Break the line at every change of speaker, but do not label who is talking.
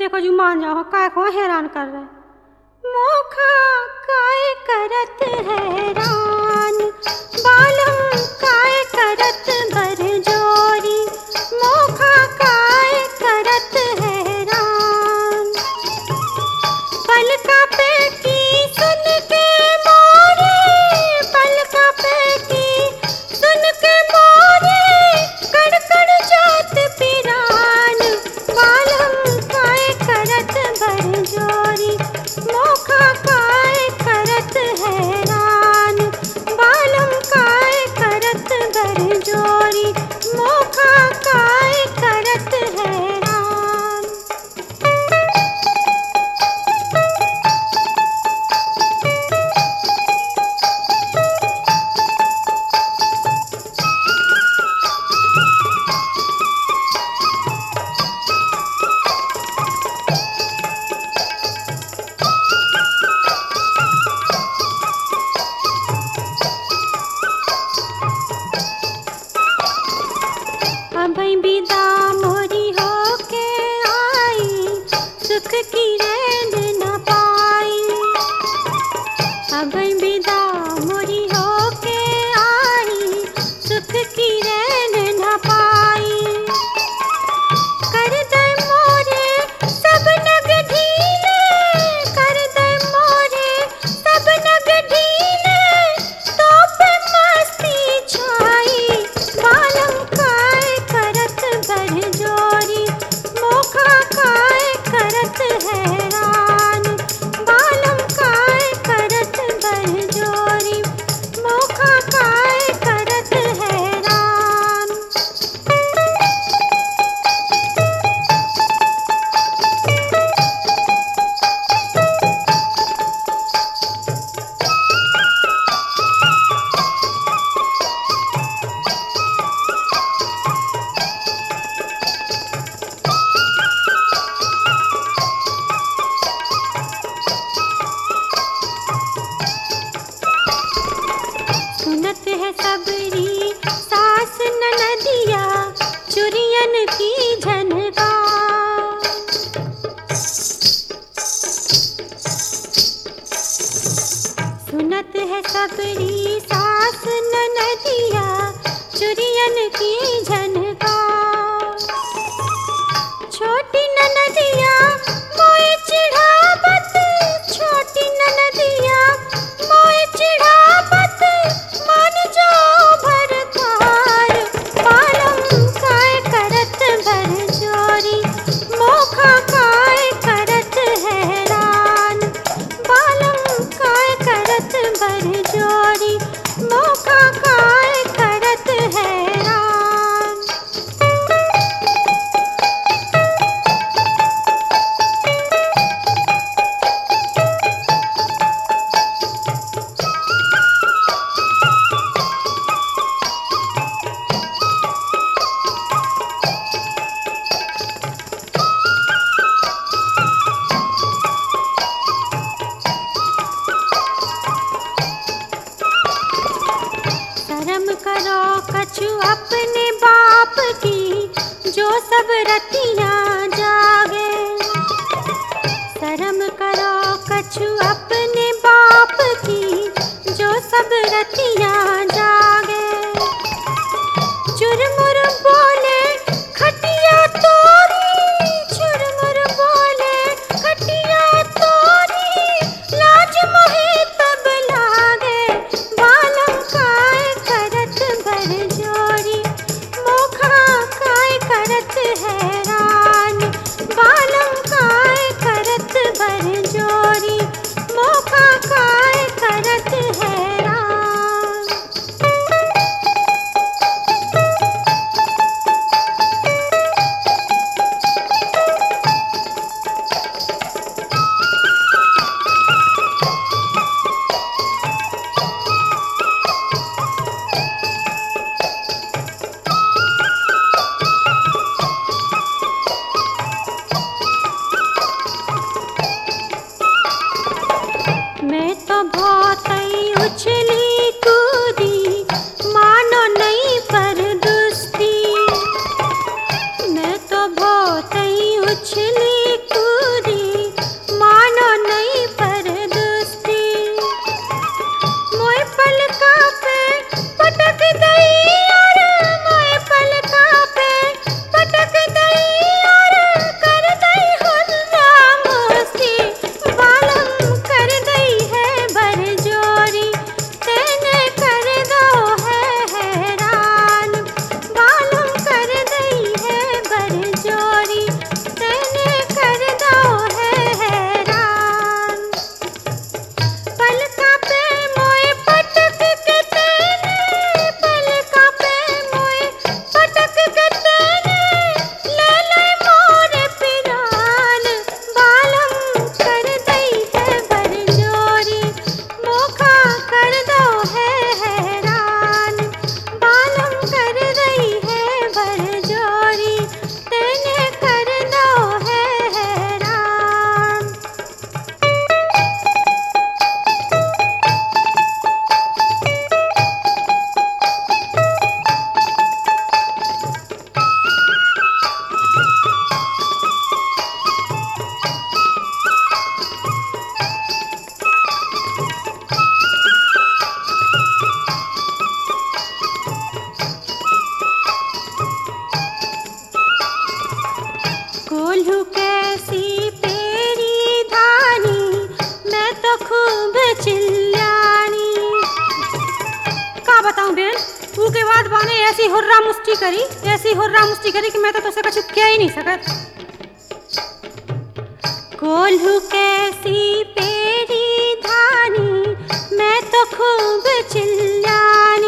देखो जी मान जाओ काय को हैरान कर रहे मोखा काय करत हैरान बालम काय करत बर जोरी मोखा काय करत हैरान पलका पे की सुन के मोरे पलका पे की सुन के मोरे कड़कड़ जात पिरान बालम काय करत बर जोरी मोखा काय करत हैरान बालम काय करत बर जोरी मोखा काय करत हैरान। अभई बिदा मोरी होके आई सुख की रैन न पाई अभई बिदा मोरी होके आई सुख की रैन न पाई कर दे मोरे सब नग ढीले कर दे मोरे सब नग ढीले तो पे मस्ती छाई बालम काय करत बर जोरी मोखा काय करत हैरान बालम काय करत बर जोरी मोखा काय करत हैरान। सुनत है सबरी सास ननदिया चुरियन की झनका सुनत है सबरी सास ननदिया चुरियन की झनका छोटी ननदिया मोए चिढ़ावत छोटी ननदिया मोए चिढ़ावत मान जाओ भरतार बालम काय करत बर जोरी मोखा काय करत हैरान बालम काय करत बर जोरी मोखा काय करत हैरान। शर्म करो कछु अपने बाप की जो सब रतियां जागे शर्म करो कछु अपने बाप की जो सब रतियां जागे चुरमुर बोले खटिया तोरी चुरमुर बोले खटिया तोरी लाज मोहे तब लागे बालम काय करत बर जोरी मोखा काय करत हैरान बालम काय करत बर जोरी मोखा काय करत हैरान। बाबा ने ऐसी हुर्रा मुष्टि करी कि मैं तो तुझसे कुछ कह ही नहीं सकत। कोल्हू कैसी पेरी धानी, मैं तो खूब चिल्लानी।